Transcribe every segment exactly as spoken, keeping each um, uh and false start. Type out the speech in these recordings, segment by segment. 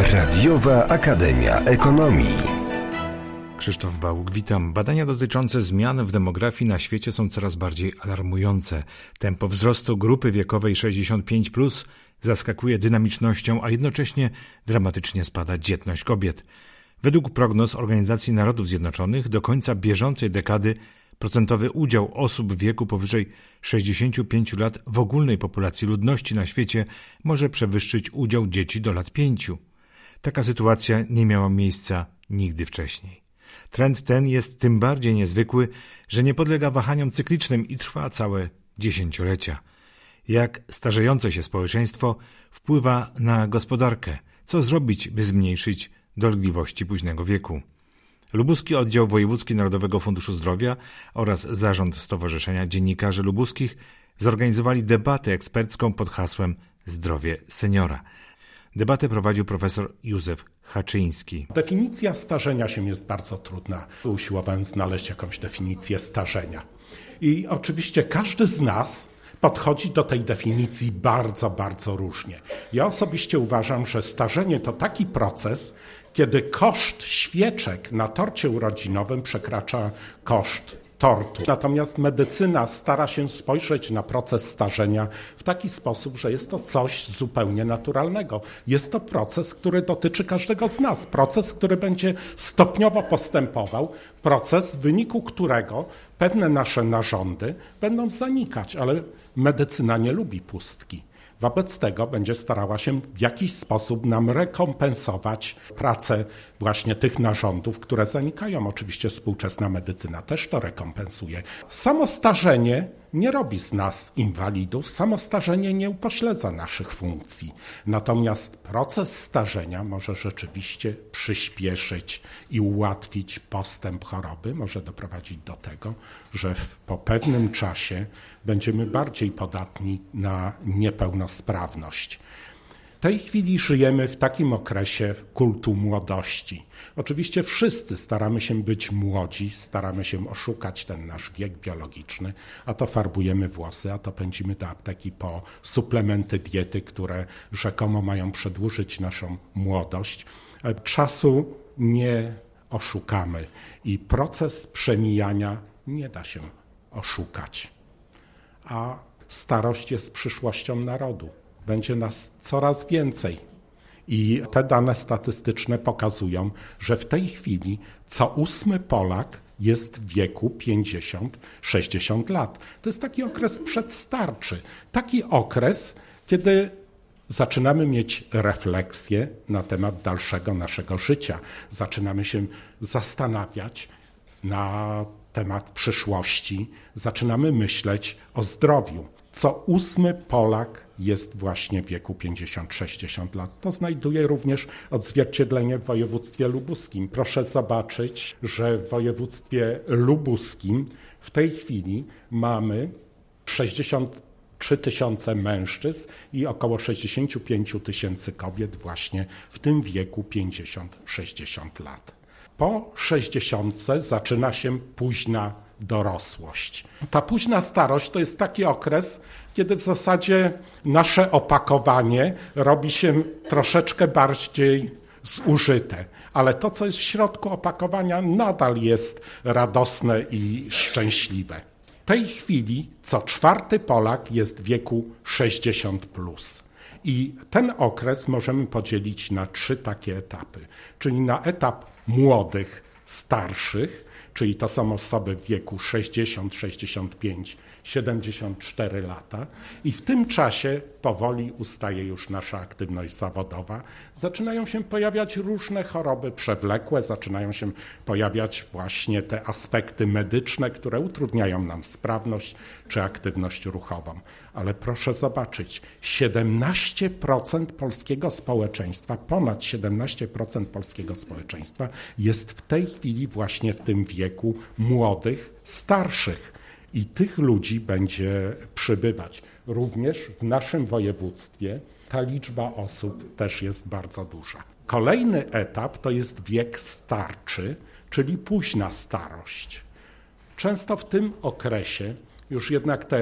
Radiowa Akademia Ekonomii. Krzysztof Bałuk, witam. Badania dotyczące zmian w demografii na świecie są coraz bardziej alarmujące. Tempo wzrostu grupy wiekowej sześćdziesiąt pięć plus zaskakuje dynamicznością, a jednocześnie dramatycznie spada dzietność kobiet. Według prognoz Organizacji Narodów Zjednoczonych do końca bieżącej dekady procentowy udział osób w wieku powyżej sześćdziesięciu pięciu lat w ogólnej populacji ludności na świecie może przewyższyć udział dzieci do lat pięciu. Taka sytuacja nie miała miejsca nigdy wcześniej. Trend ten jest tym bardziej niezwykły, że nie podlega wahaniom cyklicznym i trwa całe dziesięciolecia. Jak starzejące się społeczeństwo wpływa na gospodarkę? Co zrobić, by zmniejszyć dolegliwości późnego wieku? Lubuski Oddział Wojewódzki Narodowego Funduszu Zdrowia oraz Zarząd Stowarzyszenia Dziennikarzy Lubuskich zorganizowali debatę ekspercką pod hasłem Zdrowie seniora. Debatę prowadził profesor Józef Haczyński. Definicja starzenia się jest bardzo trudna. Usiłowałem znaleźć jakąś definicję starzenia. I oczywiście każdy z nas podchodzi do tej definicji bardzo, bardzo różnie. Ja osobiście uważam, że starzenie to taki proces, kiedy koszt świeczek na torcie urodzinowym przekracza koszt tortu. Natomiast medycyna stara się spojrzeć na proces starzenia w taki sposób, że jest to coś zupełnie naturalnego. Jest to proces, który dotyczy każdego z nas. Proces, który będzie stopniowo postępował. Proces, w wyniku którego pewne nasze narządy będą zanikać, ale medycyna nie lubi pustki. Wobec tego będzie starała się w jakiś sposób nam rekompensować pracę właśnie tych narządów, które zanikają. Oczywiście współczesna medycyna też to rekompensuje. Samo starzenie nie robi z nas inwalidów, samo starzenie nie upośledza naszych funkcji. Natomiast proces starzenia może rzeczywiście przyspieszyć i ułatwić postęp choroby. Może doprowadzić do tego, że po pewnym czasie będziemy bardziej podatni na niepełnosprawność. W tej chwili żyjemy w takim okresie kultu młodości. Oczywiście wszyscy staramy się być młodzi, staramy się oszukać ten nasz wiek biologiczny, a to farbujemy włosy, a to pędzimy do apteki po suplementy diety, które rzekomo mają przedłużyć naszą młodość. Czasu nie oszukamy i proces przemijania nie da się oszukać. A starość jest przyszłością narodu. Będzie nas coraz więcej. I te dane statystyczne pokazują, że w tej chwili co ósmy Polak jest w wieku pięćdziesiąt sześćdziesiąt lat. To jest taki okres przedstarczy. Taki okres, kiedy zaczynamy mieć refleksję na temat dalszego naszego życia. Zaczynamy się zastanawiać na temat przyszłości. Zaczynamy myśleć o zdrowiu. Co ósmy Polak jest właśnie w wieku pięćdziesiąt sześćdziesiąt lat. To znajduje również odzwierciedlenie w województwie lubuskim. Proszę zobaczyć, że w województwie lubuskim w tej chwili mamy sześćdziesiąt trzy tysiące mężczyzn i około sześćdziesiąt pięć tysięcy kobiet właśnie w tym wieku pięćdziesiąt sześćdziesiąt lat. Po sześćdziesiątce zaczyna się późna dorosłość. Ta późna starość to jest taki okres, kiedy w zasadzie nasze opakowanie robi się troszeczkę bardziej zużyte, ale to, co jest w środku opakowania, nadal jest radosne i szczęśliwe. W tej chwili co czwarty Polak jest w wieku sześćdziesiąt plus. I ten okres możemy podzielić na trzy takie etapy, czyli na etap młodych, starszych, czyli to są osoby w wieku sześćdziesiąt, sześćdziesiąt pięć, siedemdziesiąt cztery lata i w tym czasie powoli ustaje już nasza aktywność zawodowa. Zaczynają się pojawiać różne choroby przewlekłe, zaczynają się pojawiać właśnie te aspekty medyczne, które utrudniają nam sprawność czy aktywność ruchową. Ale proszę zobaczyć, siedemnaście procent polskiego społeczeństwa, ponad siedemnaście procent polskiego społeczeństwa jest w tej chwili właśnie w tym wieku młodych, starszych. I tych ludzi będzie przybywać. Również w naszym województwie ta liczba osób też jest bardzo duża. Kolejny etap to jest wiek starczy, czyli późna starość. Często w tym okresie już jednak te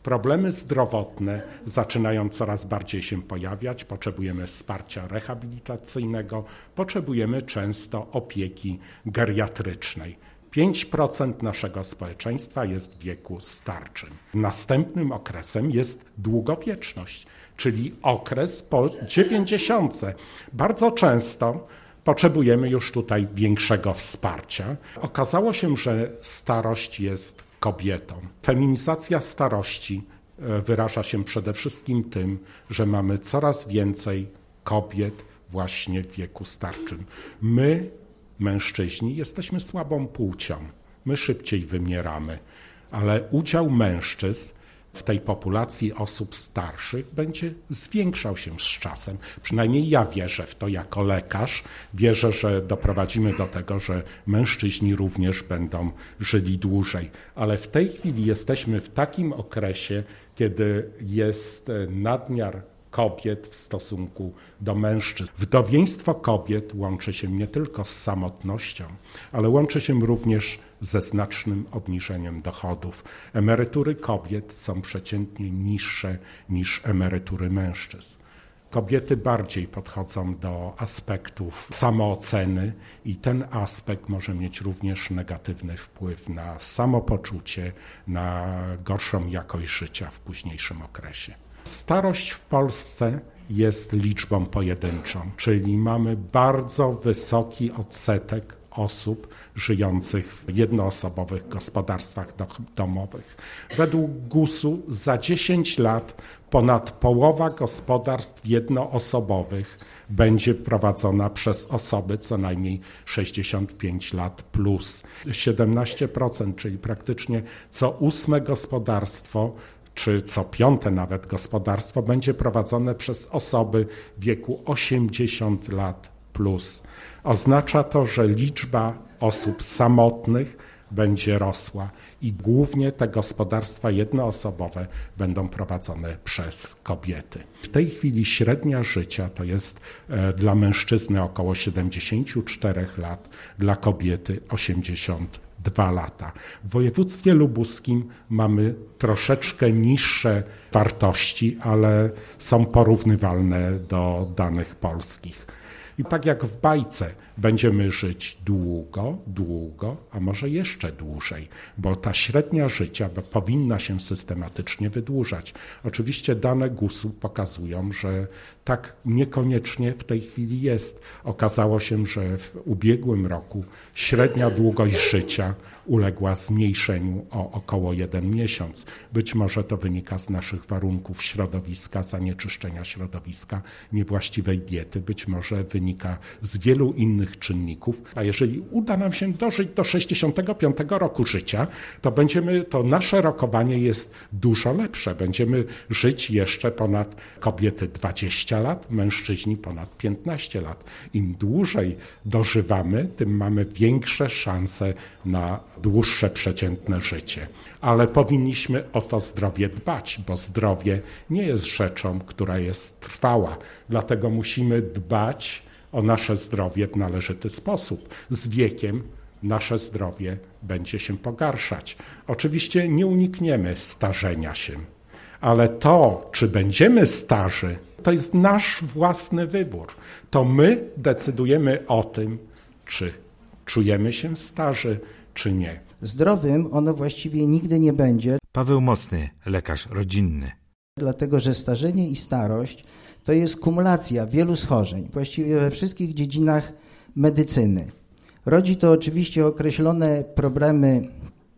Problemy zdrowotne zaczynają coraz bardziej się pojawiać, potrzebujemy wsparcia rehabilitacyjnego, potrzebujemy często opieki geriatrycznej. pięć procent naszego społeczeństwa jest w wieku starczym. Następnym okresem jest długowieczność, czyli okres po dziewięćdziesiątce. Bardzo często potrzebujemy już tutaj większego wsparcia. Okazało się, że starość jest kobietą. Feminizacja starości wyraża się przede wszystkim tym, że mamy coraz więcej kobiet właśnie w wieku starczym. My, mężczyźni, jesteśmy słabą płcią. My szybciej wymieramy, ale udział mężczyzn w tej populacji osób starszych będzie zwiększał się z czasem. Przynajmniej ja wierzę w to jako lekarz. Wierzę, że doprowadzimy do tego, że mężczyźni również będą żyli dłużej. Ale w tej chwili jesteśmy w takim okresie, kiedy jest nadmiar kobiet w stosunku do mężczyzn. Wdowieństwo kobiet łączy się nie tylko z samotnością, ale łączy się również ze znacznym obniżeniem dochodów. Emerytury kobiet są przeciętnie niższe niż emerytury mężczyzn. Kobiety bardziej podchodzą do aspektów samooceny i ten aspekt może mieć również negatywny wpływ na samopoczucie, na gorszą jakość życia w późniejszym okresie. Starość w Polsce jest liczbą pojedynczą, czyli mamy bardzo wysoki odsetek osób żyjących w jednoosobowych gospodarstwach domowych. Według gusu za dziesięć lat ponad połowa gospodarstw jednoosobowych będzie prowadzona przez osoby co najmniej sześćdziesiąt pięć lat plus. siedemnaście procent, czyli praktycznie co ósme gospodarstwo czy co piąte nawet gospodarstwo będzie prowadzone przez osoby w wieku osiemdziesiąt lat plus. Oznacza to, że liczba osób samotnych będzie rosła i głównie te gospodarstwa jednoosobowe będą prowadzone przez kobiety. W tej chwili średnia życia to jest dla mężczyzny około siedemdziesiąt cztery lat, dla kobiety osiemdziesiąt dwa lata. W województwie lubuskim mamy troszeczkę niższe wartości, ale są porównywalne do danych polskich. I tak jak w bajce, będziemy żyć długo, długo, a może jeszcze dłużej, bo ta średnia życia powinna się systematycznie wydłużać. Oczywiście dane gusu pokazują, że tak niekoniecznie w tej chwili jest. Okazało się, że w ubiegłym roku średnia długość życia uległa zmniejszeniu o około jeden miesiąc. Być może to wynika z naszych warunków środowiska, zanieczyszczenia środowiska, niewłaściwej diety, być może wynika z wielu innych czynników. A jeżeli uda nam się dożyć do sześćdziesiątego piątego roku życia, to będziemy, to nasze rokowanie jest dużo lepsze. Będziemy żyć jeszcze ponad kobiety dwadzieścia lat, mężczyźni ponad piętnaście lat. Im dłużej dożywamy, tym mamy większe szanse na dłuższe przeciętne życie. Ale powinniśmy o to zdrowie dbać, bo zdrowie nie jest rzeczą, która jest trwała. Dlatego musimy dbać o nasze zdrowie w należyty sposób. Z wiekiem nasze zdrowie będzie się pogarszać. Oczywiście nie unikniemy starzenia się, ale to, czy będziemy starzy, to jest nasz własny wybór. To my decydujemy o tym, czy czujemy się starzy, czy nie. Zdrowym ono właściwie nigdy nie będzie. Paweł Mocny, lekarz rodzinny. Dlatego, że starzenie i starość to jest kumulacja wielu schorzeń, właściwie we wszystkich dziedzinach medycyny. Rodzi to oczywiście określone problemy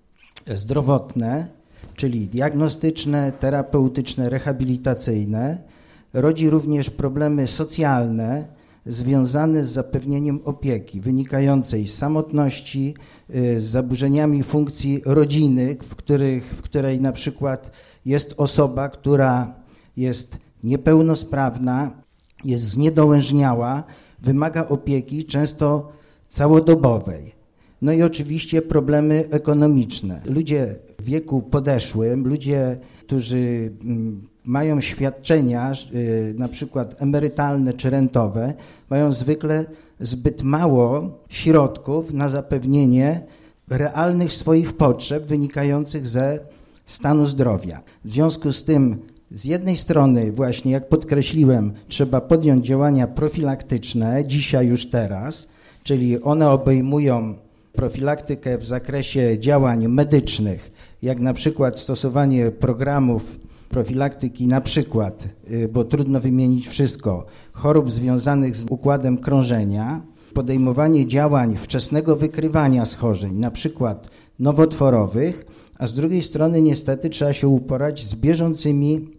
zdrowotne, czyli diagnostyczne, terapeutyczne, rehabilitacyjne. Rodzi również problemy socjalne związane z zapewnieniem opieki wynikającej z samotności, z zaburzeniami funkcji rodziny, w, których, w której na przykład jest osoba, która jest niepełnosprawna, jest zniedołężniała, wymaga opieki często całodobowej. No i oczywiście problemy ekonomiczne. Ludzie w wieku podeszłym, ludzie, którzy mają świadczenia, na przykład emerytalne czy rentowe, mają zwykle zbyt mało środków na zapewnienie realnych swoich potrzeb wynikających ze stanu zdrowia. W związku z tym z jednej strony właśnie, jak podkreśliłem, trzeba podjąć działania profilaktyczne, dzisiaj już teraz, czyli one obejmują profilaktykę w zakresie działań medycznych, jak na przykład stosowanie programów profilaktyki, na przykład, bo trudno wymienić wszystko, chorób związanych z układem krążenia, podejmowanie działań wczesnego wykrywania schorzeń, na przykład nowotworowych, a z drugiej strony niestety trzeba się uporać z bieżącymi,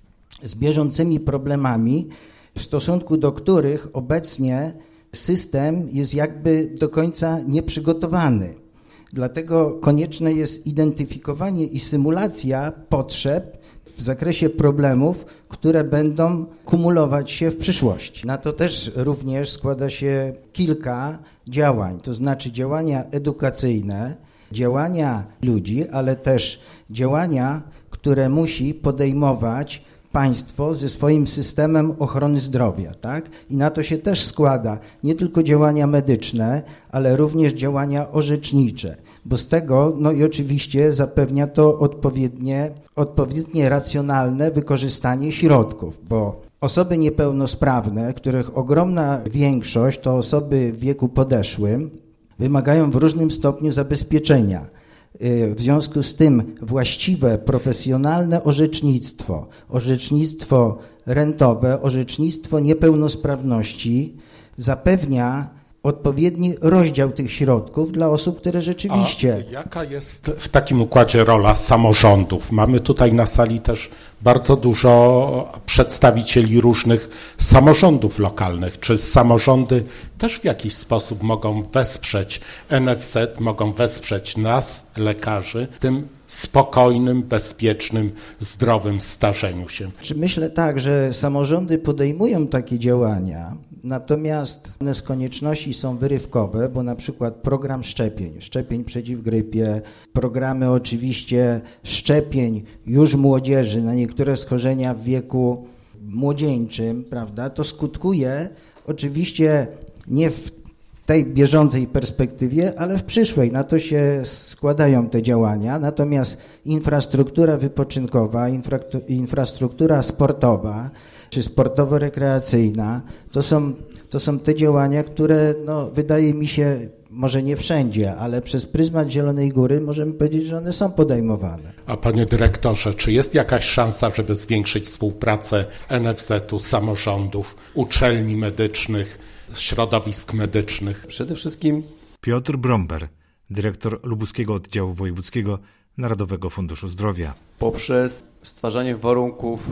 z bieżącymi problemami, w stosunku do których obecnie system jest jakby do końca nieprzygotowany. Dlatego konieczne jest identyfikowanie i symulacja potrzeb w zakresie problemów, które będą kumulować się w przyszłości. Na to też również składa się kilka działań, to znaczy działania edukacyjne, działania ludzi, ale też działania, które musi podejmować państwo ze swoim systemem ochrony zdrowia, tak? I na to się też składa nie tylko działania medyczne, ale również działania orzecznicze, bo z tego, no i oczywiście zapewnia to odpowiednie, odpowiednie racjonalne wykorzystanie środków, bo osoby niepełnosprawne, których ogromna większość to osoby w wieku podeszłym, wymagają w różnym stopniu zabezpieczenia. W związku z tym właściwe, profesjonalne orzecznictwo, orzecznictwo rentowe, orzecznictwo niepełnosprawności zapewnia odpowiedni rozdział tych środków dla osób, które rzeczywiście... A jaka jest w takim układzie rola samorządów? Mamy tutaj na sali też bardzo dużo przedstawicieli różnych samorządów lokalnych. Czy samorządy też w jakiś sposób mogą wesprzeć N F Z, mogą wesprzeć nas, lekarzy, w tym spokojnym, bezpiecznym, zdrowym starzeniu się? Myślę tak, że samorządy podejmują takie działania, natomiast one z konieczności są wyrywkowe, bo na przykład program szczepień, szczepień przeciw grypie, programy oczywiście szczepień już młodzieży na niektóre schorzenia w wieku młodzieńczym, prawda, to skutkuje oczywiście nie w tej bieżącej perspektywie, ale w przyszłej. Na to się składają te działania, natomiast infrastruktura wypoczynkowa, infrastruktura sportowa czy sportowo-rekreacyjna to są, to są te działania, które no, wydaje mi się, może nie wszędzie, ale przez pryzmat Zielonej Góry możemy powiedzieć, że one są podejmowane. A panie dyrektorze, czy jest jakaś szansa, żeby zwiększyć współpracę N F Z-u, samorządów, uczelni medycznych, środowisk medycznych? Przede wszystkim Piotr Bromber, dyrektor Lubuskiego Oddziału Wojewódzkiego Narodowego Funduszu Zdrowia. Poprzez stwarzanie warunków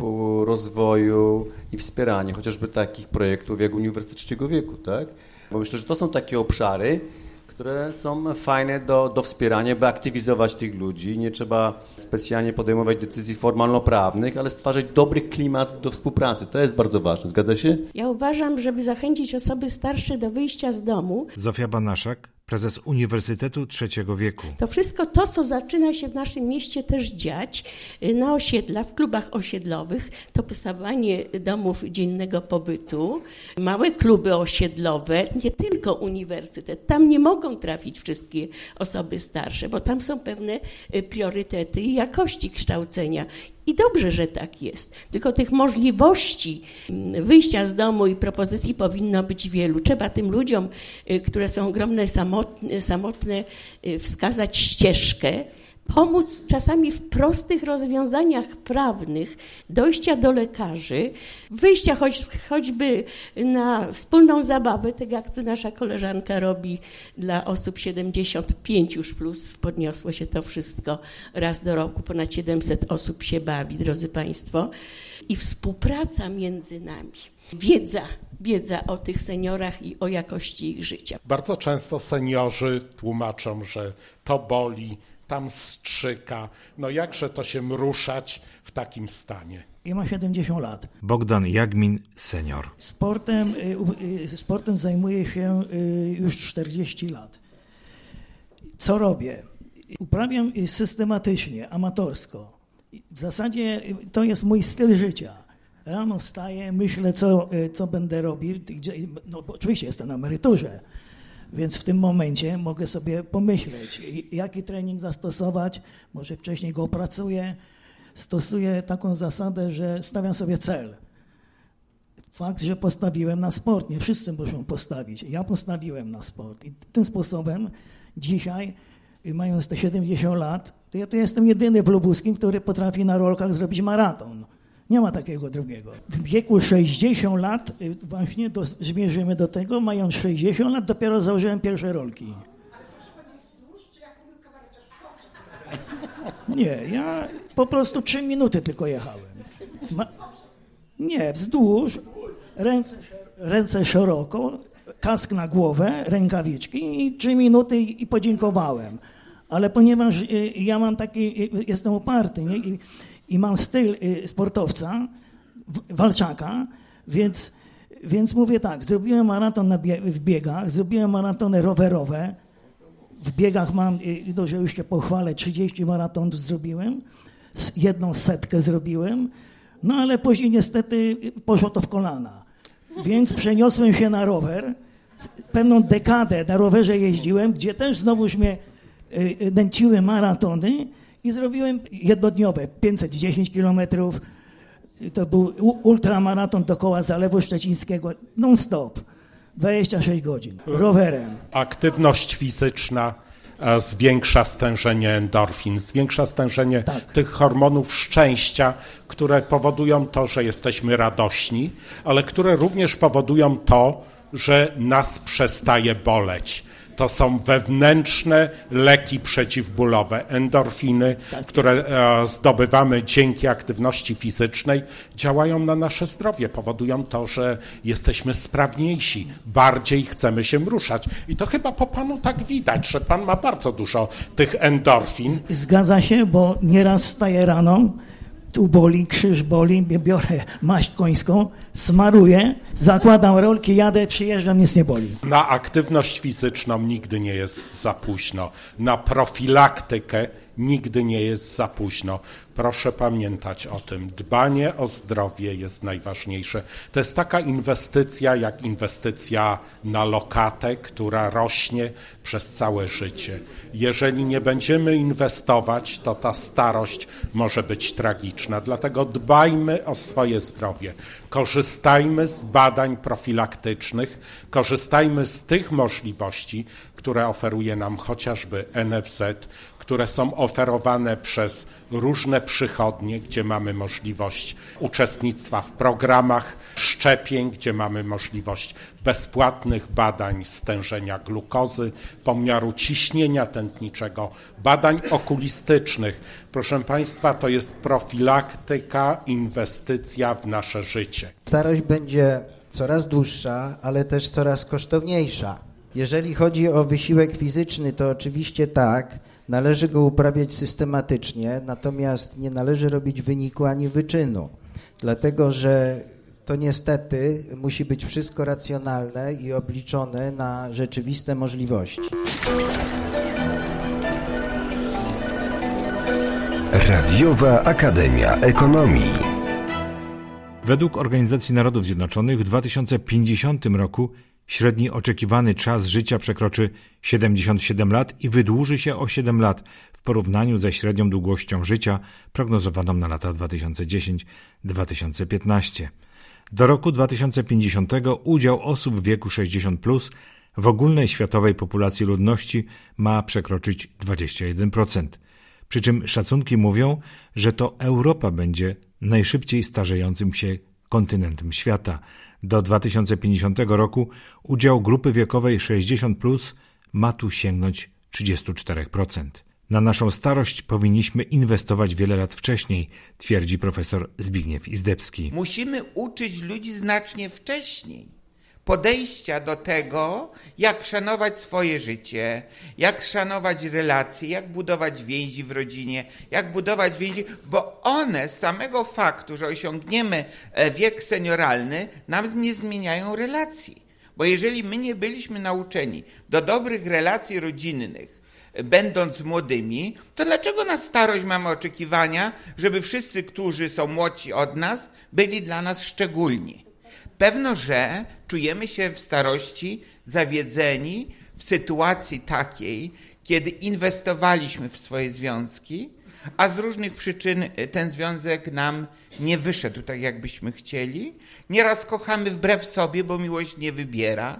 rozwoju i wspieranie chociażby takich projektów jak Uniwersytet Trzeciego Wieku, tak? Bo myślę, że to są takie obszary, które są fajne do, do wspierania, by aktywizować tych ludzi. Nie trzeba specjalnie podejmować decyzji formalno-prawnych, ale stwarzać dobry klimat do współpracy. To jest bardzo ważne. Zgadza się? Ja uważam, żeby zachęcić osoby starsze do wyjścia z domu. Zofia Banaszak, prezes Uniwersytetu Trzeciego Wieku. To wszystko to, co zaczyna się w naszym mieście też dziać na osiedlach, w klubach osiedlowych, to powstawanie domów dziennego pobytu, małe kluby osiedlowe, nie tylko uniwersytet. Tam nie mogą trafić wszystkie osoby starsze, bo tam są pewne priorytety i jakości kształcenia. I dobrze, że tak jest. Tylko tych możliwości wyjścia z domu i propozycji powinno być wielu. Trzeba tym ludziom, które są ogromne, samotne, samotne wskazać ścieżkę, pomóc czasami w prostych rozwiązaniach prawnych, dojścia do lekarzy, wyjścia choć, choćby na wspólną zabawę, tak jak tu nasza koleżanka robi dla osób siedemdziesiąt pięć już plus, podniosło się to wszystko raz do roku, ponad siedemset osób się bawi, drodzy Państwo, i współpraca między nami, wiedza, wiedza o tych seniorach i o jakości ich życia. Bardzo często seniorzy tłumaczą, że to boli, tam strzyka. No jakże to się ruszać w takim stanie? Ja mam siedemdziesiąt lat. Bogdan Jagmin, senior. Sportem, sportem zajmuję się już czterdzieści lat. Co robię? Uprawiam systematycznie, amatorsko. W zasadzie to jest mój styl życia. Rano wstaję, myślę, co, co będę robił. Gdzie, no, bo oczywiście jestem na emeryturze. Więc w tym momencie mogę sobie pomyśleć, jaki trening zastosować, może wcześniej go opracuję. Stosuję taką zasadę, że stawiam sobie cel. Fakt, że postawiłem na sport, nie wszyscy muszą postawić. Ja postawiłem na sport i tym sposobem dzisiaj, mając te siedemdziesiąt lat, to ja tu jestem jedyny w Lubuskim, który potrafi na rolkach zrobić maraton. Nie ma takiego drugiego. W wieku sześćdziesiąt lat, właśnie do, zmierzymy do tego, mając sześćdziesiąt lat, dopiero założyłem pierwsze rolki. Nie, ja po prostu trzy minuty tylko jechałem. Ma... Nie, wzdłuż, ręce, ręce szeroko, kask na głowę, rękawiczki i trzy minuty i podziękowałem. Ale ponieważ ja mam taki, jestem oparty, nie? I, i mam styl sportowca, walczaka, więc, więc mówię tak, zrobiłem maraton na bie- w biegach, zrobiłem maratony rowerowe, w biegach mam, no, że już się pochwalę, trzydzieści maratonów zrobiłem, jedną setkę zrobiłem, no ale później niestety poszło to w kolana. Więc przeniosłem się na rower, pewną dekadę na rowerze jeździłem, gdzie też znowuż mnie nęciły maratony i zrobiłem jednodniowe, pięćset dziesięć kilometrów, to był ultramaraton dookoła Zalewu Szczecińskiego, non-stop. dwadzieścia sześć godzin, rowerem. Aktywność fizyczna zwiększa stężenie endorfin, zwiększa stężenie tak. tych hormonów szczęścia, które powodują to, że jesteśmy radośni, ale które również powodują to, że nas przestaje boleć. To są wewnętrzne leki przeciwbólowe, endorfiny, tak które zdobywamy dzięki aktywności fizycznej, działają na nasze zdrowie, powodują to, że jesteśmy sprawniejsi, bardziej chcemy się ruszać. I to chyba po panu tak widać, że pan ma bardzo dużo tych endorfin. Zgadza się, bo nieraz wstaję rano, tu boli, krzyż boli, biorę maść końską, smaruję, zakładam rolki, jadę, przyjeżdżam, nic nie boli. Na aktywność fizyczną nigdy nie jest za późno. Na profilaktykę nigdy nie jest za późno. Proszę pamiętać o tym. Dbanie o zdrowie jest najważniejsze. To jest taka inwestycja jak inwestycja na lokatę, która rośnie przez całe życie. Jeżeli nie będziemy inwestować, to ta starość może być tragiczna. Dlatego dbajmy o swoje zdrowie. Korzystajmy z badań profilaktycznych, korzystajmy z tych możliwości, które oferuje nam chociażby N F Z, które są oferowane przez różne przychodnie, gdzie mamy możliwość uczestnictwa w programach szczepień, gdzie mamy możliwość bezpłatnych badań stężenia glukozy, pomiaru ciśnienia tętniczego, badań okulistycznych. Proszę Państwa, to jest profilaktyka, inwestycja w nasze życie. Starość będzie coraz dłuższa, ale też coraz kosztowniejsza. Jeżeli chodzi o wysiłek fizyczny, to oczywiście tak, należy go uprawiać systematycznie, natomiast nie należy robić wyniku ani wyczynu, dlatego że to niestety musi być wszystko racjonalne i obliczone na rzeczywiste możliwości. Radiowa Akademia Ekonomii. Według Organizacji Narodów Zjednoczonych w dwa tysiące pięćdziesiątym roku średni oczekiwany czas życia przekroczy siedemdziesiąt siedem lat i wydłuży się o siedem lat w porównaniu ze średnią długością życia prognozowaną na lata dwa tysiące dziesiąty do dwa tysiące piętnastego. Do roku dwa tysiące pięćdziesiątego udział osób w wieku sześćdziesiąt plus w ogólnej światowej populacji ludności ma przekroczyć dwadzieścia jeden procent. Przy czym szacunki mówią, że to Europa będzie najszybciej starzejącym się kontynentem świata. Do dwa tysiące pięćdziesiątego roku udział grupy wiekowej sześćdziesiąt plus ma tu sięgnąć trzydzieści cztery procent. Na naszą starość powinniśmy inwestować wiele lat wcześniej, twierdzi profesor Zbigniew Izdebski. Musimy uczyć ludzi znacznie wcześniej podejścia do tego, jak szanować swoje życie, jak szanować relacje, jak budować więzi w rodzinie, jak budować więzi, bo one z samego faktu, że osiągniemy wiek senioralny, nam nie zmieniają relacji. Bo jeżeli my nie byliśmy nauczeni do dobrych relacji rodzinnych, będąc młodymi, to dlaczego na starość mamy oczekiwania, żeby wszyscy, którzy są młodsi od nas, byli dla nas szczególni? Pewno, że czujemy się w starości zawiedzeni w sytuacji takiej, kiedy inwestowaliśmy w swoje związki, a z różnych przyczyn ten związek nam nie wyszedł tak, jakbyśmy chcieli. Nieraz kochamy wbrew sobie, bo miłość nie wybiera.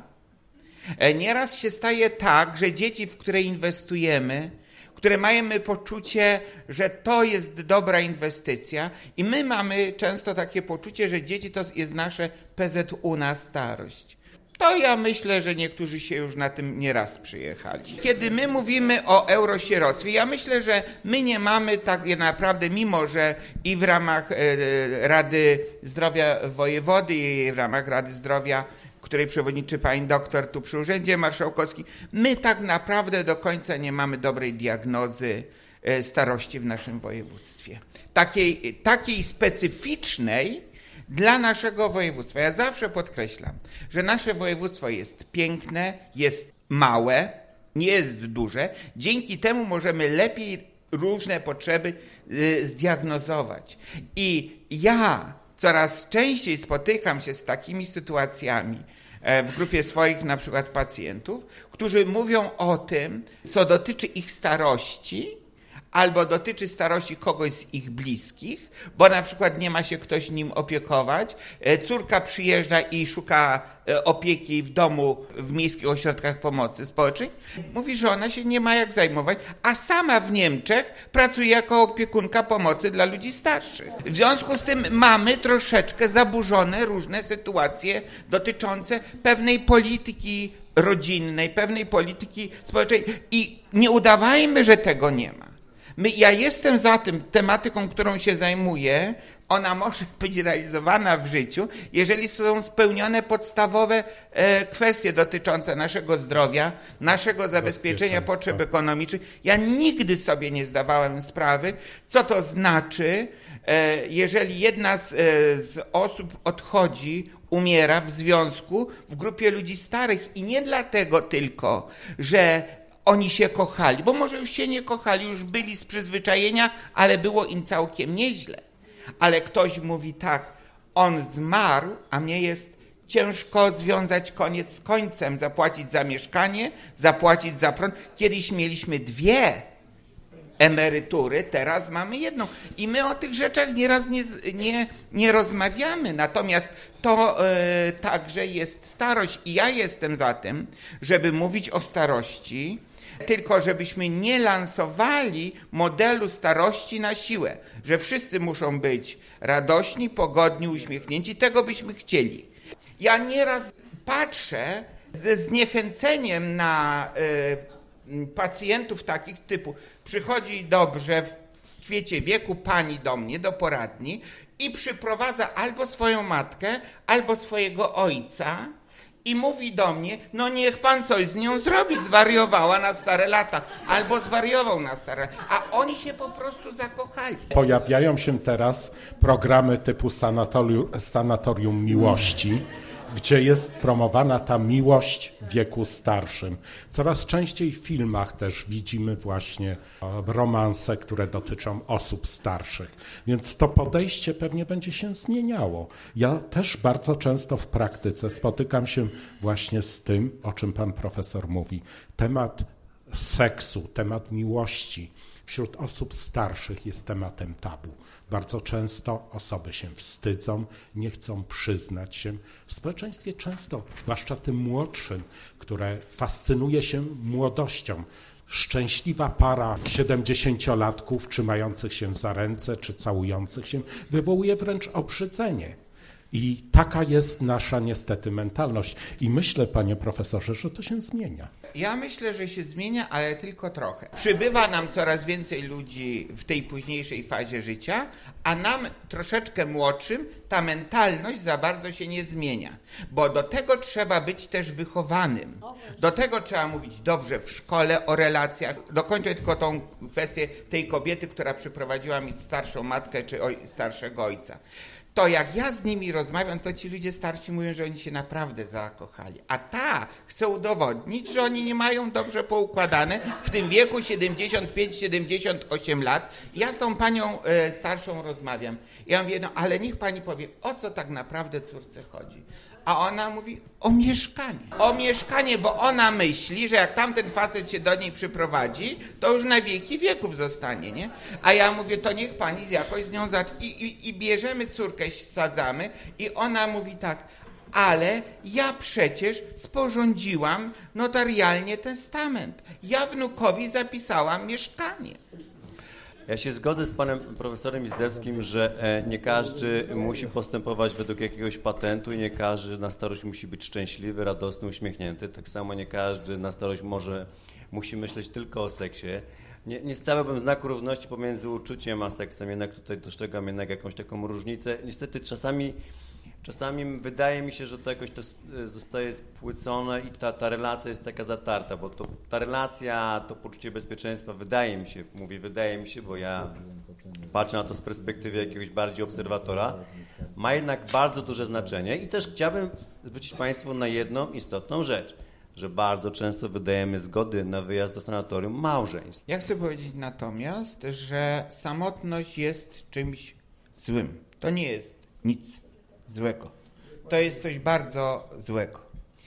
Nieraz się staje tak, że dzieci, w które inwestujemy, które mamy poczucie, że to jest dobra inwestycja i my mamy często takie poczucie, że dzieci to jest nasze P Z U na starość. To ja myślę, że niektórzy się już na tym nieraz przyjechali. Kiedy my mówimy o eurosieroctwie, ja myślę, że my nie mamy tak naprawdę, mimo że i w ramach Rady Zdrowia Wojewody i w ramach Rady Zdrowia, której przewodniczy pani doktor tu przy Urzędzie Marszałkowskim, my tak naprawdę do końca nie mamy dobrej diagnozy starości w naszym województwie. Takiej, takiej specyficznej dla naszego województwa. Ja zawsze podkreślam, że nasze województwo jest piękne, jest małe, nie jest duże. Dzięki temu możemy lepiej różne potrzeby zdiagnozować. I ja coraz częściej spotykam się z takimi sytuacjami w grupie swoich na przykład pacjentów, którzy mówią o tym, co dotyczy ich starości, albo dotyczy starości kogoś z ich bliskich, bo na przykład nie ma się ktoś nim opiekować, córka przyjeżdża i szuka opieki w domu, w miejskich ośrodkach pomocy społecznej, mówi, że ona się nie ma jak zajmować, a sama w Niemczech pracuje jako opiekunka pomocy dla ludzi starszych. W związku z tym mamy troszeczkę zaburzone różne sytuacje dotyczące pewnej polityki rodzinnej, pewnej polityki społecznej i nie udawajmy, że tego nie ma. My, ja jestem za tym tematyką, którą się zajmuję, ona może być realizowana w życiu, jeżeli są spełnione podstawowe e, kwestie dotyczące naszego zdrowia, naszego zabezpieczenia potrzeb ekonomicznych. Ja nigdy sobie nie zdawałem sprawy, co to znaczy, e, jeżeli jedna z, e, z osób odchodzi, umiera w związku w grupie ludzi starych i nie dlatego tylko, że oni się kochali, bo może już się nie kochali, już byli z przyzwyczajenia, ale było im całkiem nieźle. Ale ktoś mówi tak, on zmarł, a mnie jest ciężko związać koniec z końcem, zapłacić za mieszkanie, zapłacić za prąd. Kiedyś mieliśmy dwie emerytury, teraz mamy jedną. I my o tych rzeczach nieraz nie, nie, nie rozmawiamy, natomiast to e, także jest starość. I ja jestem za tym, żeby mówić o starości, tylko żebyśmy nie lansowali modelu starości na siłę, że wszyscy muszą być radośni, pogodni, uśmiechnięci. Tego byśmy chcieli. Ja nieraz patrzę ze zniechęceniem na y, pacjentów takich typu przychodzi dobrze w, w kwiecie wieku pani do mnie, do poradni i przyprowadza albo swoją matkę, albo swojego ojca, i mówi do mnie, no niech pan coś z nią zrobi, zwariowała na stare lata, albo zwariował na stare lata, a oni się po prostu zakochali. Pojawiają się teraz programy typu sanatorium, sanatorium miłości, gdzie jest promowana ta miłość w wieku starszym. Coraz częściej w filmach też widzimy właśnie romanse, które dotyczą osób starszych. Więc to podejście pewnie będzie się zmieniało. Ja też bardzo często w praktyce spotykam się właśnie z tym, o czym pan profesor mówi. Temat seksu, temat miłości wśród osób starszych jest tematem tabu. Bardzo często osoby się wstydzą, nie chcą przyznać się. W społeczeństwie często, zwłaszcza tym młodszym, które fascynuje się młodością, szczęśliwa para siedemdziesięciolatków trzymających się za ręce czy całujących się wywołuje wręcz obrzydzenie. I taka jest nasza niestety mentalność. I myślę, panie profesorze, że to się zmienia. Ja myślę, że się zmienia, ale tylko trochę. Przybywa nam coraz więcej ludzi w tej późniejszej fazie życia, a nam troszeczkę młodszym ta mentalność za bardzo się nie zmienia. Bo do tego trzeba być też wychowanym. Do tego trzeba mówić dobrze w szkole o relacjach. Dokończę tylko tą kwestię tej kobiety, która przyprowadziła mi starszą matkę czy oj, starszego ojca. to jak ja z nimi rozmawiam, to ci ludzie starsi mówią, że oni się naprawdę zakochali. A ta chce udowodnić, że oni nie mają dobrze poukładane w tym wieku siedemdziesiąt pięć siedemdziesiąt osiem lat. Ja z tą panią e, starszą rozmawiam. Ja mówię, no ale niech pani powie, o co tak naprawdę córce chodzi. A ona mówi o mieszkanie. O mieszkanie, bo ona myśli, że jak tamten facet się do niej przyprowadzi, to już na wieki wieków zostanie, nie? A ja mówię, to niech pani jakoś z nią zacznie. I, i, i bierzemy córkę, sadzamy i ona mówi tak, ale ja przecież sporządziłam notarialnie testament. Ja wnukowi zapisałam mieszkanie. Ja się zgodzę z panem profesorem Izdebskim, że nie każdy musi postępować według jakiegoś patentu i nie każdy na starość musi być szczęśliwy, radosny, uśmiechnięty. Tak samo nie każdy na starość może, musi myśleć tylko o seksie. Nie, nie stawiałbym znaku równości pomiędzy uczuciem a seksem, jednak tutaj dostrzegam jednak jakąś taką różnicę. Niestety czasami, czasami wydaje mi się, że to jakoś to zostaje spłycone i ta, ta relacja jest taka zatarta, bo to, ta relacja, to poczucie bezpieczeństwa wydaje mi się, mówię wydaje mi się, bo ja patrzę na to z perspektywy jakiegoś bardziej obserwatora, ma jednak bardzo duże znaczenie i też chciałbym zwrócić Państwu na jedną istotną rzecz, że bardzo często wydajemy zgody na wyjazd do sanatorium małżeństw. Ja chcę powiedzieć natomiast, że samotność jest czymś złym. To nie jest nic złego. To jest coś bardzo złego.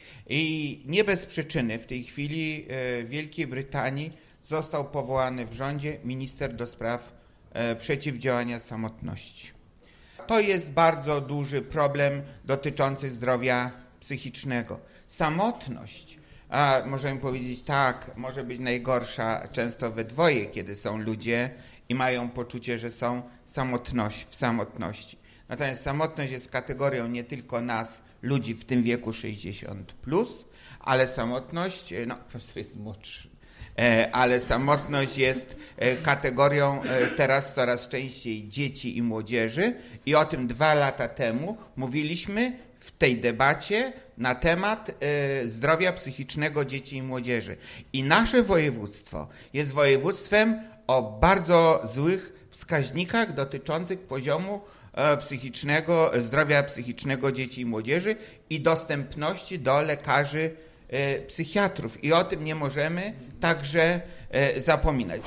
I nie bez przyczyny w tej chwili w Wielkiej Brytanii został powołany w rządzie minister do spraw przeciwdziałania samotności. To jest bardzo duży problem dotyczący zdrowia psychicznego. Samotność, a możemy powiedzieć tak, może być najgorsza często we dwoje, kiedy są ludzie i mają poczucie, że są samotność, w samotności. Natomiast samotność jest kategorią nie tylko nas, ludzi w tym wieku sześćdziesiąt plus, ale samotność, no profesor jest młodszy, ale samotność jest kategorią teraz coraz częściej dzieci i młodzieży i o tym dwa lata temu mówiliśmy w tej debacie na temat zdrowia psychicznego dzieci i młodzieży. I nasze województwo jest województwem o bardzo złych wskaźnikach dotyczących poziomu psychicznego, zdrowia psychicznego dzieci i młodzieży i dostępności do lekarzy psychiatrów. I o tym nie możemy także zapominać.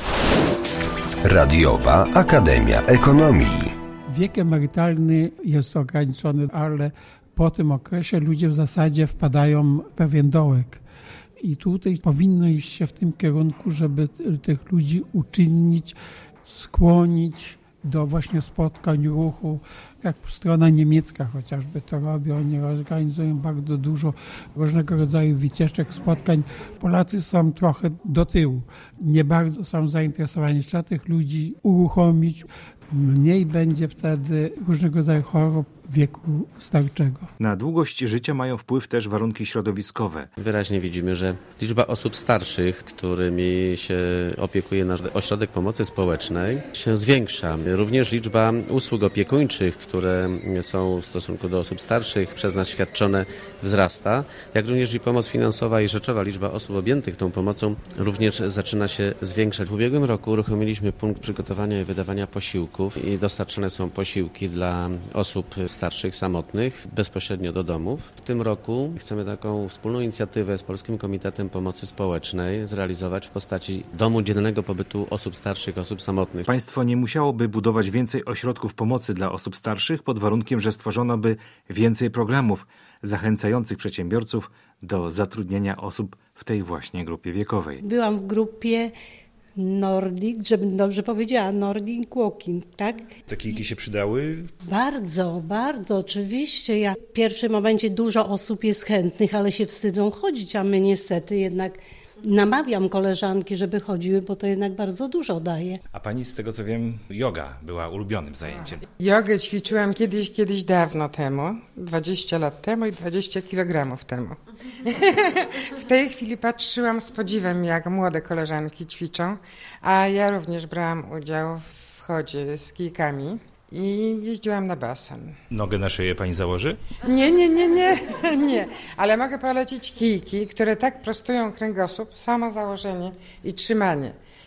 Radiowa Akademia Ekonomii. Wiek emerytalny jest ograniczony, ale po tym okresie ludzie w zasadzie wpadają w pewien dołek. I tutaj powinno iść się w tym kierunku, żeby tych ludzi uczynnić, skłonić do właśnie spotkań, ruchu, jak strona niemiecka chociażby to robi. Oni organizują bardzo dużo różnego rodzaju wycieczek, spotkań. Polacy są trochę do tyłu. Nie bardzo są zainteresowani. Trzeba tych ludzi uruchomić. Mniej będzie wtedy różnego rodzaju chorób wieku starczego. Na długość życia mają wpływ też warunki środowiskowe. Wyraźnie widzimy, że liczba osób starszych, którymi się opiekuje nasz ośrodek pomocy społecznej, się zwiększa. Również liczba usług opiekuńczych, które są w stosunku do osób starszych przez nas świadczone, wzrasta. Jak również i pomoc finansowa i rzeczowa liczba osób objętych tą pomocą również zaczyna się zwiększać. W ubiegłym roku uruchomiliśmy punkt przygotowania i wydawania posiłków i dostarczane są posiłki dla osób starszych, samotnych, bezpośrednio do domów. W tym roku chcemy taką wspólną inicjatywę z Polskim Komitetem Pomocy Społecznej zrealizować w postaci domu dziennego pobytu osób starszych, osób samotnych. Państwo nie musiałoby budować więcej ośrodków pomocy dla osób starszych pod warunkiem, że stworzono by więcej programów zachęcających przedsiębiorców do zatrudnienia osób w tej właśnie grupie wiekowej. Byłam w grupie Nordic, żebym dobrze powiedziała, Nordic Walking, tak? Te kijki się przydały? Bardzo, bardzo, oczywiście. Ja w pierwszym momencie dużo osób jest chętnych, ale się wstydzą chodzić, a my niestety jednak namawiam koleżanki, żeby chodziły, bo to jednak bardzo dużo daje. A pani, z tego co wiem, joga była ulubionym zajęciem. Jogę ćwiczyłam kiedyś, kiedyś dawno temu, dwadzieścia lat temu i dwadzieścia kilogramów temu. W tej chwili patrzyłam z podziwem, jak młode koleżanki ćwiczą, a ja również brałam udział w chodzie z kijkami. I jeździłam na basen. Nogę na szyję pani założy? Nie, nie, nie, nie, nie. Ale mogę polecić kijki, które tak prostują kręgosłup, samo założenie i trzymanie.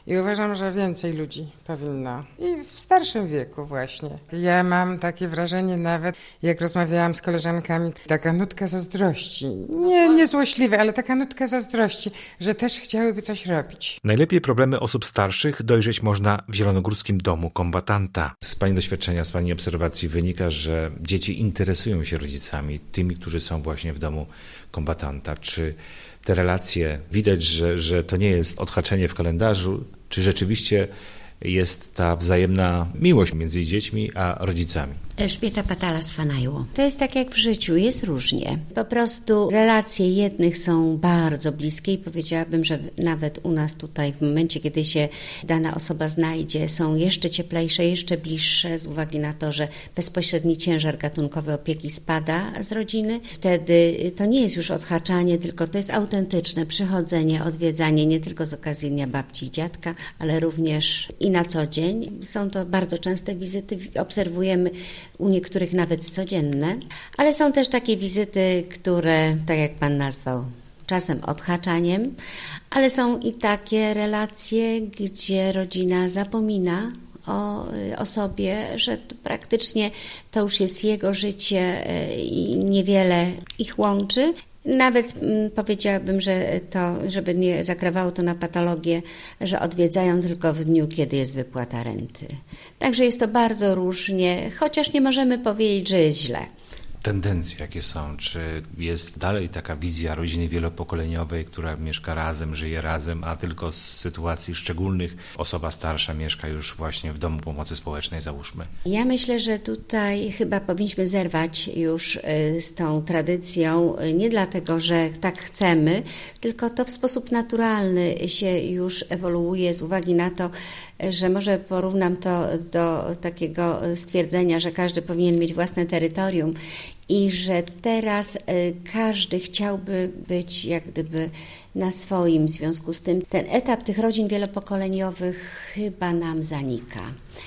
I uważam, że więcej ludzi powinno. I w starszym wieku właśnie. Ja mam takie wrażenie nawet, jak rozmawiałam z koleżankami, taka nutka zazdrości. Nie, nie złośliwe, ale taka nutka zazdrości, że też chciałyby coś robić. Najlepiej problemy osób starszych dojrzeć można w Zielonogórskim Domu Kombatanta. Z Pani doświadczenia, z Pani obserwacji wynika, że dzieci interesują się rodzicami, tymi, którzy są właśnie w Domu Kombatanta. Czy te relacje, widać, że, że to nie jest odhaczenie w kalendarzu, czy rzeczywiście jest ta wzajemna miłość między dziećmi a rodzicami? Elżbieta Patala z Fanajło. To jest tak jak w życiu, jest różnie. Po prostu relacje jednych są bardzo bliskie i powiedziałabym, że nawet u nas tutaj w momencie, kiedy się dana osoba znajdzie, są jeszcze cieplejsze, jeszcze bliższe z uwagi na to, że bezpośredni ciężar gatunkowy opieki spada z rodziny. Wtedy to nie jest już odhaczanie, tylko to jest autentyczne przychodzenie, odwiedzanie nie tylko z okazji Dnia Babci i Dziadka, ale również i na co dzień. Są to bardzo częste wizyty, obserwujemy u niektórych nawet codzienne, ale są też takie wizyty, które, tak jak Pan nazwał, czasem odhaczaniem, ale są i takie relacje, gdzie rodzina zapomina o osobie, że praktycznie to już jest jego życie i niewiele ich łączy. Nawet powiedziałabym, że to, żeby nie zakrawało to na patologię, że odwiedzają tylko w dniu, kiedy jest wypłata renty. Także jest to bardzo różnie, chociaż nie możemy powiedzieć, że jest źle. Tendencje jakie są? Czy jest dalej taka wizja rodziny wielopokoleniowej, która mieszka razem, żyje razem, a tylko z sytuacji szczególnych osoba starsza mieszka już właśnie w domu pomocy społecznej, załóżmy? Ja myślę, że tutaj chyba powinniśmy zerwać już z tą tradycją, nie dlatego, że tak chcemy, tylko to w sposób naturalny się już ewoluuje z uwagi na to, że może porównam to do takiego stwierdzenia, że każdy powinien mieć własne terytorium i że teraz każdy chciałby być jak gdyby na swoim. W związku z tym ten etap tych rodzin wielopokoleniowych chyba nam zanika.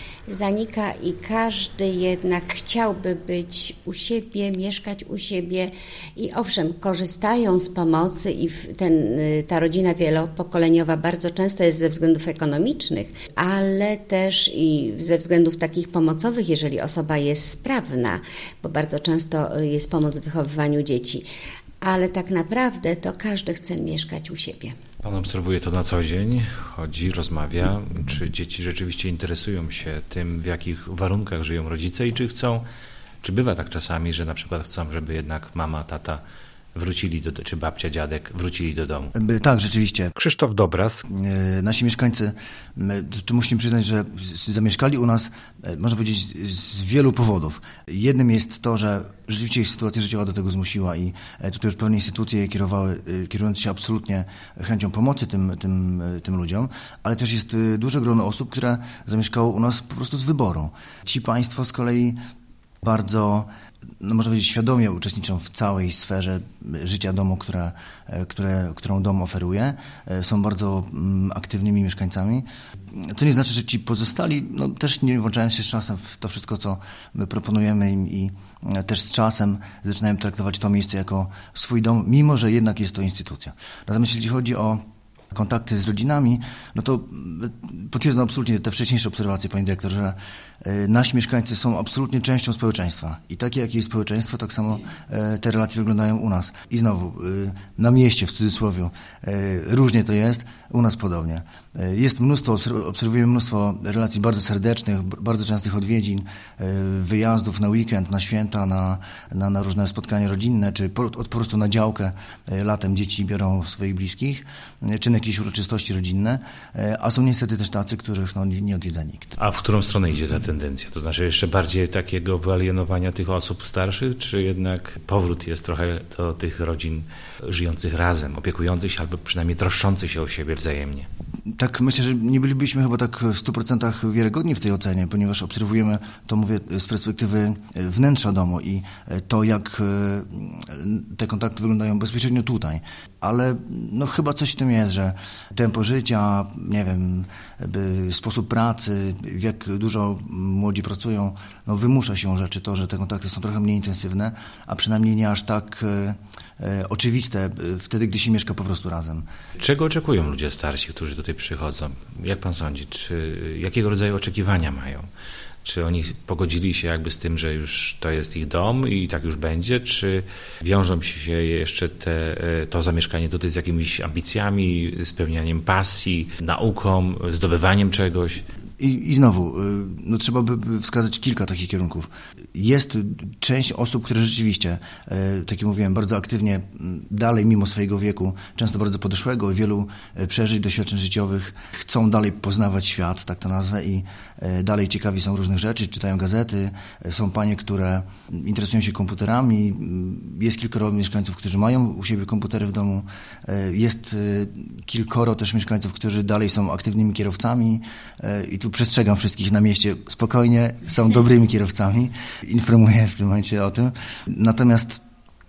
Zanika i każdy jednak chciałby być u siebie, mieszkać u siebie i owszem, korzystają z pomocy i ten, ta rodzina wielopokoleniowa bardzo często jest ze względów ekonomicznych, ale też i ze względów takich pomocowych, jeżeli osoba jest sprawna, bo bardzo często jest pomoc w wychowywaniu dzieci. Ale tak naprawdę to każdy chce mieszkać u siebie. Pan obserwuje to na co dzień, chodzi, rozmawia, czy dzieci rzeczywiście interesują się tym, w jakich warunkach żyją rodzice i czy chcą, czy bywa tak czasami, że na przykład chcą, żeby jednak mama, tata wrócili, do, czy babcia, dziadek wrócili do domu. Tak, rzeczywiście. Krzysztof Dobras. Nasi mieszkańcy, czy musimy przyznać, że zamieszkali u nas, można powiedzieć, z wielu powodów. Jednym jest to, że rzeczywiście ich sytuacja życiowa do tego zmusiła i tutaj już pewne instytucje kierowały, kierując się absolutnie chęcią pomocy tym, tym, tym ludziom, ale też jest duże grono osób, które zamieszkało u nas po prostu z wyboru. Ci państwo z kolei bardzo, no można powiedzieć, świadomie uczestniczą w całej sferze życia domu, które, które, którą dom oferuje. Są bardzo aktywnymi mieszkańcami. To nie znaczy, że ci pozostali no, też nie włączają się z czasem w to wszystko, co my proponujemy im i też z czasem zaczynają traktować to miejsce jako swój dom, mimo że jednak jest to instytucja. Natomiast jeśli chodzi o kontakty z rodzinami, no to potwierdzam absolutnie te wcześniejsze obserwacje, panie dyrektor, że nasi mieszkańcy są absolutnie częścią społeczeństwa. I takie, jakie jest społeczeństwo, tak samo te relacje wyglądają u nas. I znowu, na mieście, w cudzysłowie, różnie to jest, u nas podobnie. Jest mnóstwo, obserwujemy mnóstwo relacji bardzo serdecznych, bardzo częstych odwiedzin, wyjazdów na weekend, na święta, na, na, na różne spotkania rodzinne, czy po, po prostu na działkę latem dzieci biorą swoich bliskich, czy na jakieś uroczystości rodzinne, a są niestety też tacy, których no, nie odwiedza nikt. A w którą stronę idzie ta tendencja? To znaczy jeszcze bardziej takiego wyalienowania tych osób starszych, czy jednak powrót jest trochę do tych rodzin żyjących razem, opiekujących się albo przynajmniej troszczących się o siebie wzajemnie? Tak, myślę, że nie bylibyśmy chyba tak w stu procentach wiarygodni w tej ocenie, ponieważ obserwujemy, to mówię z perspektywy wnętrza domu i to, jak te kontakty wyglądają bezpośrednio tutaj. Ale no chyba coś w tym jest, że tempo życia, nie wiem, sposób pracy, jak dużo młodzi pracują, no wymusza się rzeczy to, że te kontakty są trochę mniej intensywne, a przynajmniej nie aż tak e, oczywiste wtedy, gdy się mieszka po prostu razem. Czego oczekują ludzie starsi, którzy tutaj przychodzą, jak pan sądzi, czy jakiego rodzaju oczekiwania mają? Czy oni pogodzili się jakby z tym, że już to jest ich dom i tak już będzie, czy wiążą się jeszcze te, to zamieszkanie tutaj z jakimiś ambicjami, spełnianiem pasji, nauką, zdobywaniem czegoś? I, I znowu, no trzeba by wskazać kilka takich kierunków. Jest część osób, które rzeczywiście, tak jak mówiłem, bardzo aktywnie dalej, mimo swojego wieku, często bardzo podeszłego, wielu przeżyć, doświadczeń życiowych, chcą dalej poznawać świat, tak to nazwę, i dalej ciekawi są różnych rzeczy, czytają gazety. Są panie, które interesują się komputerami. Jest kilkoro mieszkańców, którzy mają u siebie komputery w domu. Jest kilkoro też mieszkańców, którzy dalej są aktywnymi kierowcami. I tu przestrzegam wszystkich na mieście, spokojnie, są dobrymi kierowcami. Informuję w tym momencie o tym. Natomiast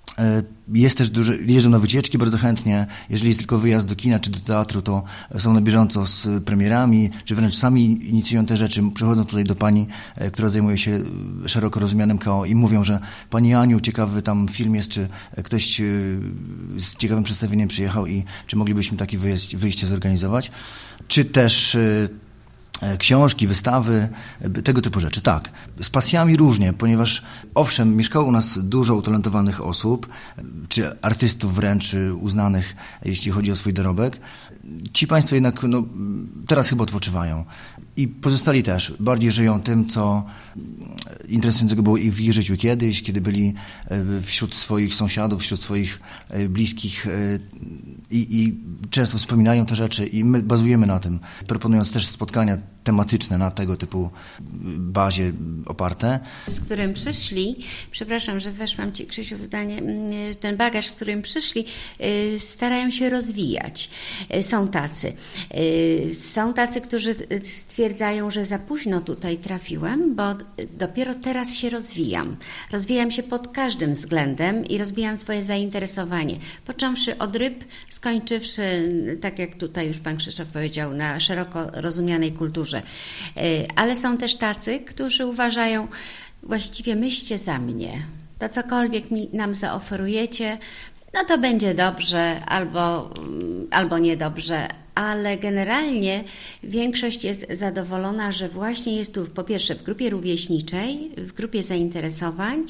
jest też dużo, jeżdżą na wycieczki bardzo chętnie. Jeżeli jest tylko wyjazd do kina czy do teatru, to są na bieżąco z premierami, czy wręcz sami inicjują te rzeczy. Przychodzą tutaj do pani, która zajmuje się szeroko rozumianym K O i mówią, że pani Aniu, ciekawy tam film jest, czy ktoś z ciekawym przedstawieniem przyjechał i czy moglibyśmy taki wyjazd, wyjście zorganizować. Czy też książki, wystawy, tego typu rzeczy. Tak, z pasjami różnie, ponieważ owszem, mieszkało u nas dużo utalentowanych osób, czy artystów wręcz uznanych, jeśli chodzi o swój dorobek. Ci państwo jednak no, teraz chyba odpoczywają. I pozostali też bardziej żyją tym, co interesującego było ich w ich życiu kiedyś, kiedy byli wśród swoich sąsiadów, wśród swoich bliskich i, i często wspominają te rzeczy i my bazujemy na tym, proponując też spotkania tematyczne na tego typu bazie oparte. Z którym przyszli, przepraszam, że weszłam Ci, Krzysiu, w zdanie, ten bagaż, z którym przyszli, starają się rozwijać. Są tacy. Są tacy, którzy stwierdzają, że za późno tutaj trafiłem, bo dopiero teraz się rozwijam. Rozwijam się pod każdym względem i rozwijam swoje zainteresowanie. Począwszy od ryb, skończywszy, tak jak tutaj już Pan Krzysztof powiedział, na szeroko rozumianej kulturze. Ale są też tacy, którzy uważają, właściwie myślcie za mnie. To cokolwiek mi, nam zaoferujecie, no to będzie dobrze albo, albo niedobrze, ale generalnie większość jest zadowolona, że właśnie jest tu po pierwsze w grupie rówieśniczej, w grupie zainteresowań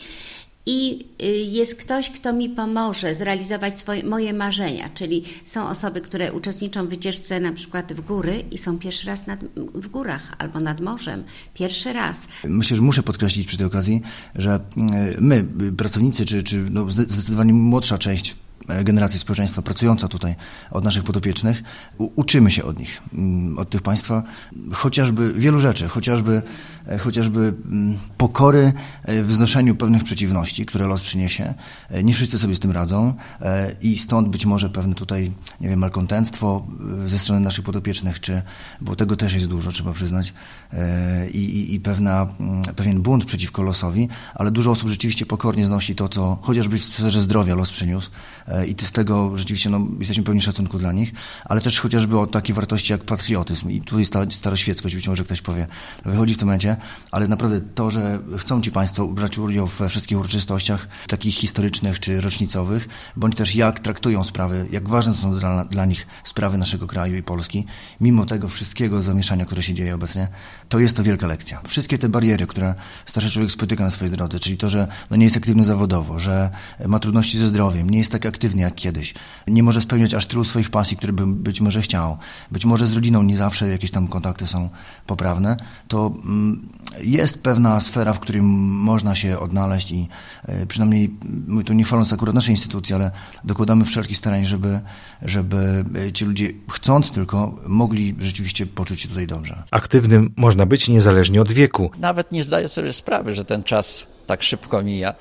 i jest ktoś, kto mi pomoże zrealizować swoje, moje marzenia, czyli są osoby, które uczestniczą w wycieczce na przykład w góry i są pierwszy raz nad, w górach albo nad morzem, pierwszy raz. Myślę, że muszę podkreślić przy tej okazji, że my, pracownicy, czy, czy no zdecydowanie młodsza część generacji społeczeństwa pracująca tutaj od naszych podopiecznych, u, uczymy się od nich, od tych państwa, chociażby wielu rzeczy, chociażby, chociażby pokory w znoszeniu pewnych przeciwności, które los przyniesie. Nie wszyscy sobie z tym radzą i stąd być może pewne tutaj, nie wiem, malkontentstwo ze strony naszych podopiecznych, czy, bo tego też jest dużo, trzeba przyznać, i, i, i pewna, pewien bunt przeciwko losowi, ale dużo osób rzeczywiście pokornie znosi to, co chociażby w sferze zdrowia los przyniósł, i z tego rzeczywiście no, jesteśmy pełni szacunku dla nich, ale też chociażby o takie wartości jak patriotyzm i tutaj sta, staroświeckość, być może ktoś powie, wychodzi w tym momencie, ale naprawdę to, że chcą ci państwo brać udział we wszystkich uroczystościach takich historycznych czy rocznicowych, bądź też jak traktują sprawy, jak ważne są dla, dla nich sprawy naszego kraju i Polski, mimo tego wszystkiego zamieszania, które się dzieje obecnie, to jest to wielka lekcja. Wszystkie te bariery, które starszy człowiek spotyka na swojej drodze, czyli to, że no, nie jest aktywny zawodowo, że ma trudności ze zdrowiem, nie jest tak aktywny jak kiedyś, nie może spełniać aż tylu swoich pasji, które by być może chciał, być może z rodziną nie zawsze jakieś tam kontakty są poprawne, to jest pewna sfera, w której można się odnaleźć i przynajmniej, tu nie chwaląc akurat naszej instytucji, ale dokładamy wszelkich starań, żeby, żeby ci ludzie, chcąc tylko, mogli rzeczywiście poczuć się tutaj dobrze. Aktywnym można być niezależnie od wieku. Nawet nie zdaję sobie sprawy, że ten czas tak szybko mija.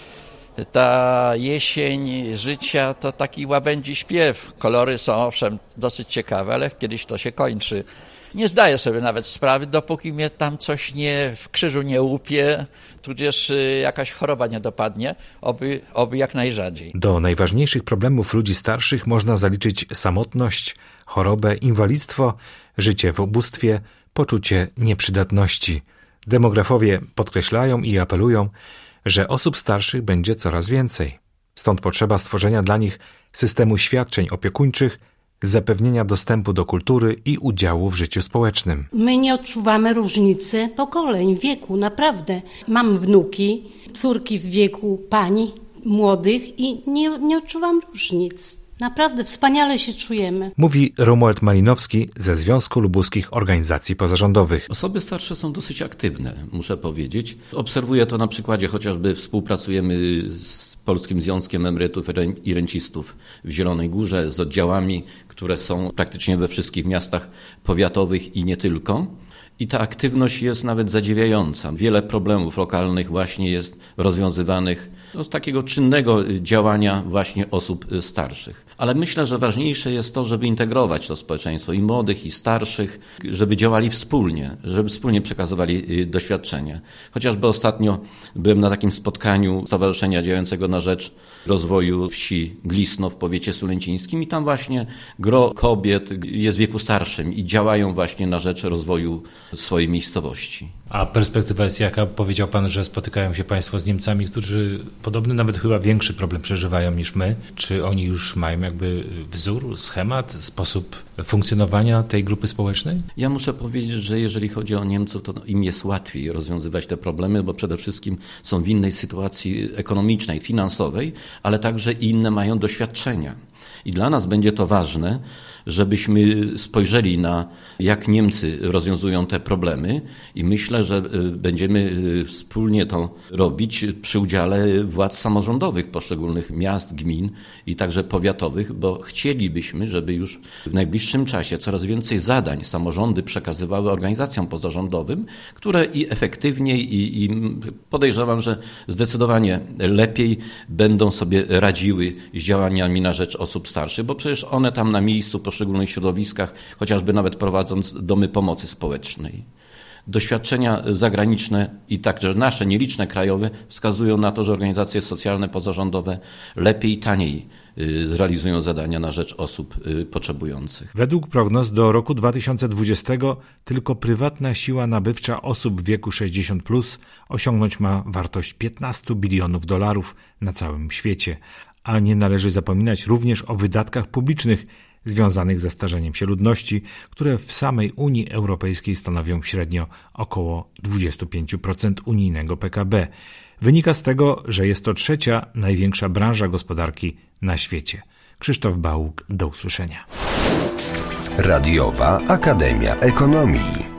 Ta jesień życia to taki łabędzi śpiew. Kolory są owszem dosyć ciekawe, ale kiedyś to się kończy. Nie zdaję sobie nawet sprawy, dopóki mnie tam coś nie w krzyżu nie łupie, tudzież jakaś choroba nie dopadnie, oby, oby jak najrzadziej. Do najważniejszych problemów ludzi starszych można zaliczyć samotność, chorobę, inwalidztwo, życie w ubóstwie, poczucie nieprzydatności. Demografowie podkreślają i apelują, że osób starszych będzie coraz więcej. Stąd potrzeba stworzenia dla nich systemu świadczeń opiekuńczych zapewnienia dostępu do kultury i udziału w życiu społecznym. My nie odczuwamy różnicy pokoleń, wieku, naprawdę. Mam wnuki, córki w wieku pań młodych i nie, nie odczuwam różnic. Naprawdę wspaniale się czujemy. Mówi Romuald Malinowski ze Związku Lubuskich Organizacji Pozarządowych. Osoby starsze są dosyć aktywne, muszę powiedzieć. Obserwuję to na przykładzie, chociażby współpracujemy z Polskim Związkiem Emerytów i Rencistów w Zielonej Górze z oddziałami, które są praktycznie we wszystkich miastach powiatowych i nie tylko. I ta aktywność jest nawet zadziwiająca. Wiele problemów lokalnych właśnie jest rozwiązywanych no, z takiego czynnego działania właśnie osób starszych. Ale myślę, że ważniejsze jest to, żeby integrować to społeczeństwo i młodych, i starszych, żeby działali wspólnie, żeby wspólnie przekazywali doświadczenia. Chociażby ostatnio byłem na takim spotkaniu stowarzyszenia działającego na rzecz rozwoju wsi Glisno w powiecie sulęcińskim i tam właśnie gro kobiet jest w wieku starszym i działają właśnie na rzecz rozwoju swojej miejscowości. A perspektywa jest jaka? Powiedział Pan, że spotykają się Państwo z Niemcami, którzy podobny, nawet chyba większy problem przeżywają niż my. Czy oni już mają jakby wzór, schemat, sposób funkcjonowania tej grupy społecznej? Ja muszę powiedzieć, że jeżeli chodzi o Niemców, to im jest łatwiej rozwiązywać te problemy, bo przede wszystkim są w innej sytuacji ekonomicznej, finansowej, ale także inne mają doświadczenia. I dla nas będzie to ważne, żebyśmy spojrzeli na jak Niemcy rozwiązują te problemy i myślę, że będziemy wspólnie to robić przy udziale władz samorządowych poszczególnych miast, gmin i także powiatowych, bo chcielibyśmy, żeby już w najbliższym czasie coraz więcej zadań samorządy przekazywały organizacjom pozarządowym, które i efektywniej i, i podejrzewam, że zdecydowanie lepiej będą sobie radziły z działaniami na rzecz osób starszych, bo przecież one tam na miejscu w poszczególnych środowiskach, chociażby nawet prowadząc domy pomocy społecznej. Doświadczenia zagraniczne i także nasze nieliczne krajowe wskazują na to, że organizacje socjalne pozarządowe lepiej i taniej zrealizują zadania na rzecz osób potrzebujących. Według prognoz do roku dwa tysiące dwudziestego tylko prywatna siła nabywcza osób w wieku sześćdziesiąt plus osiągnąć ma wartość piętnaście bilionów dolarów na całym świecie. A nie należy zapominać również o wydatkach publicznych związanych ze starzeniem się ludności, które w samej Unii Europejskiej stanowią średnio około dwadzieścia pięć procent unijnego P K B. Wynika z tego, że jest to trzecia największa branża gospodarki na świecie. Krzysztof Bałuk, do usłyszenia. Radiowa Akademia Ekonomii.